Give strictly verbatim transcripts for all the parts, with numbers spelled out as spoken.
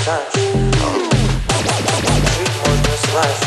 писать. Жить можно слаще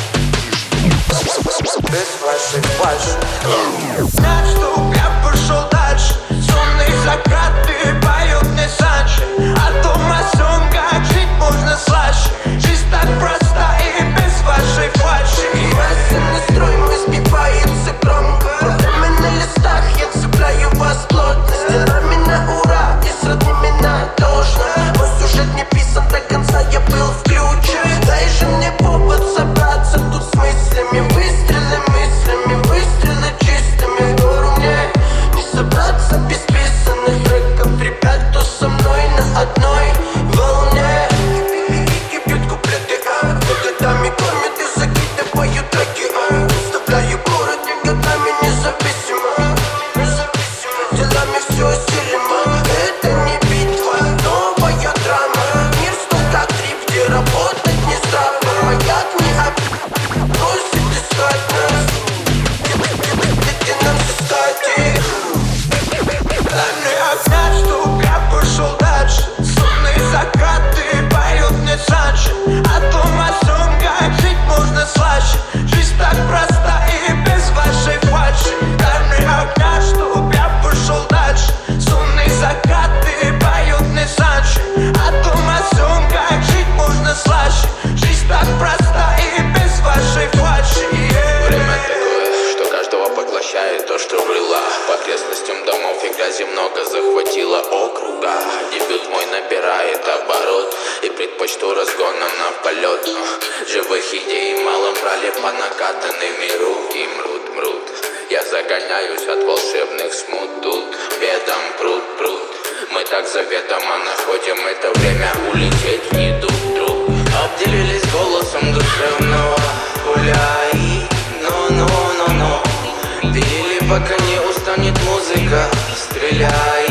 без вашей фальши. Знать, что я пошел дальше. Сонные закаты поют мне санши. О том, о сём, как жить можно слаще. Жизнь так проста и без вашей фальши. Масляный строй мой сбивается громко. Проблемы на листах, я цепляю вас плотно. Стенами на ура и с родными надолжно. Мой сюжет не писан до конца, я был включен. Дай же мне повод собраться тут с мыслями. Выстрелы мыслями, выстрелы чистыми. В гору мне не собраться без писанных треков. Ребят, кто со мной на одной волне. И бьют куплеты, а годами кормят и закидывают треки, а оставляю город не годами независимо. Делами все осилимо. Это не битва, новая драма. Мир столько трип, где работать не здраво. Маяк не обросит искать нас. Где нам искать их? Дай мне огня, чтоб я пошел дальше. Сонные закаты поют мне санши. О том, о сём, как жить можно слаще. Жизнь так проста и без вашей фальши. Дай мне огня, чтоб я пошел дальше. Сонные закаты поют мне санши. О том, о сём, как жить можно слаще. Жизнь так проста и без вашей фальши. Время такое, что каждого поглощает то, что было. По окрестностям домов и грязи много захватило округа. Дебют мой набирает оборот и предпочту разгоном на полет. Живых идей мало брали по накатанной миру и мрут, мрут. Я загоняюсь от волшебных смут тут. Бедом пруд, пруд. Мы так заведомо находим это время улететь не друг друг. Обделились голосом душевного гуляй. Но-но-но-но. Пилили, пока не устанет музыка. Стреляй.